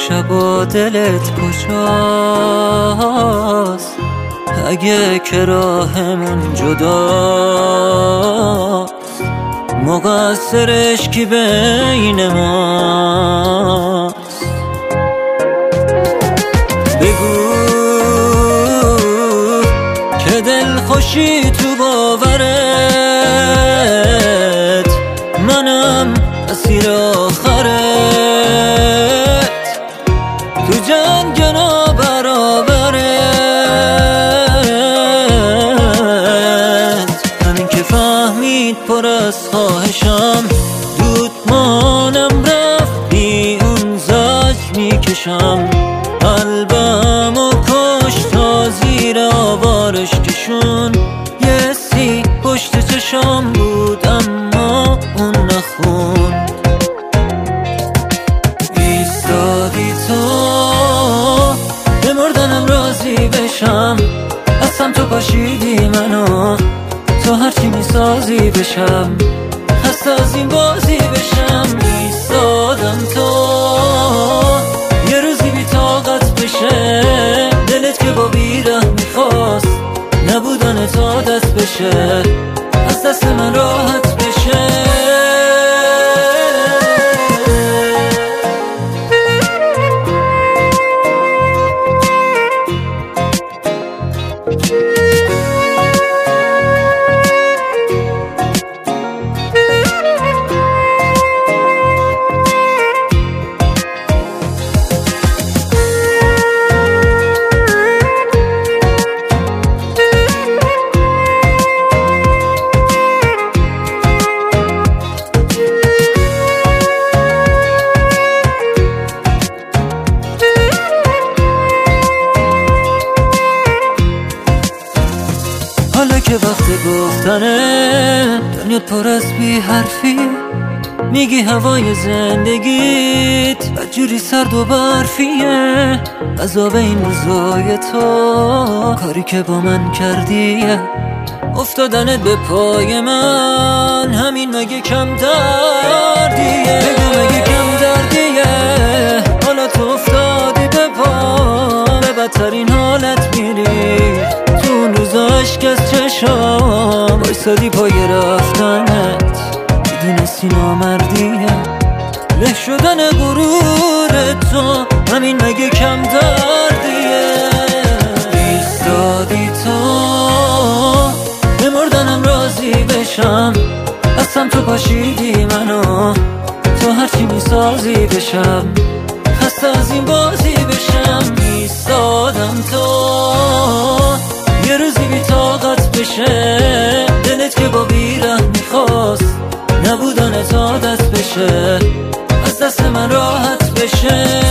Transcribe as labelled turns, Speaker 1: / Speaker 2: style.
Speaker 1: شبا دلت کجاست؟ اگه که راهمون جداست مقصرش کی بین ماست؟ بگو که دل خوشی تو باورت، منم اسیر آخرت، تو جنگ نابرابرت. همین که فهمید پر از خواهشم، دودمانم رفت بی اون زج میکشم. قلبم و کش تا زیر آوارش کشون. یه سی پشت چشام بود اما اون نخوند. ایستادی تو به مردنم راضی بشم، اصلا تو پاشیدی منو تو هرچی میسازی بشم. خسته از این بازی بشم. ایستادم تو یه روزی بی طاقت بشه، دلت که با بیره میخواست نبودن تا عادت بشه، از دست من راحت بشه. حالا که وقت گفتنه، دنیا پر از بی حرفی، میگی هوای زندگیت بدجوری سرد و برفیه. عذاب این روزای تو کاری که با من کردیه، افتادنت به پای من همین مگه کم دردیه؟ بگو مگه کم دردیه؟ حالا تو افتادی به پا، به بدترین حالت میری. تو اون روزا عشق از چشام بایستادی پای رفتنت، میدونستی نامردیه. له شدن غرور تو همین مگه کم دردیه؟ ایستادی تو به مردنم راضی بشم، اصلا تو پاشیدی منو تو هرچی میسازی بشم. خسته از این بازی بشم. ایستادم تو یه روزی بی طاقت بشه، دلت که با بیره میخواست نبودن تا عادت بشه، از دست من راحت بشه.